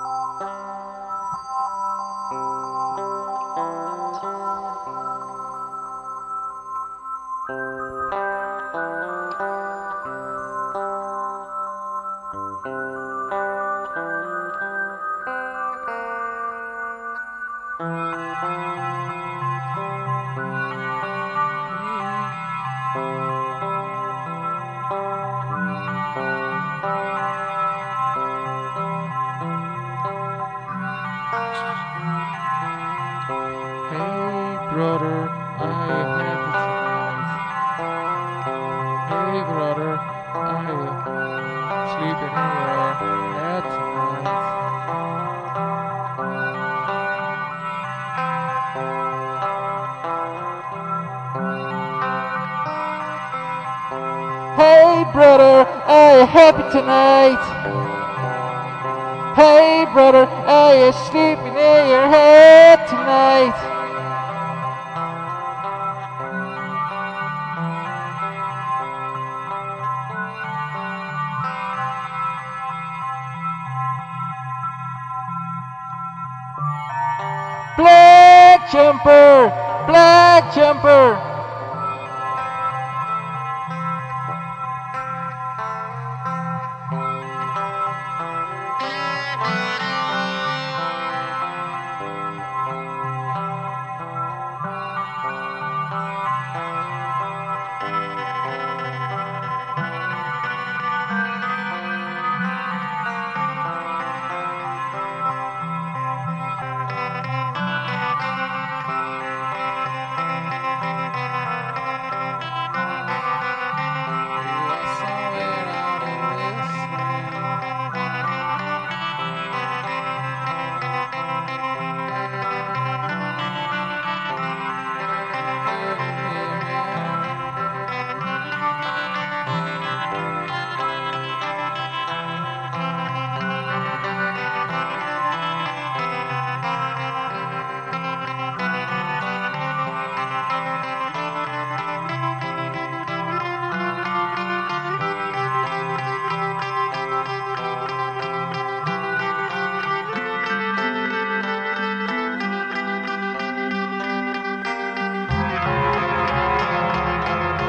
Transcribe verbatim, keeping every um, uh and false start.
Hey brother, I have tonight. Hey brother, I sleeping in your bed tonight. Hey brother, I happy tonight. Hey brother, I sleeping in your head tonight. Black jumper, black jumper.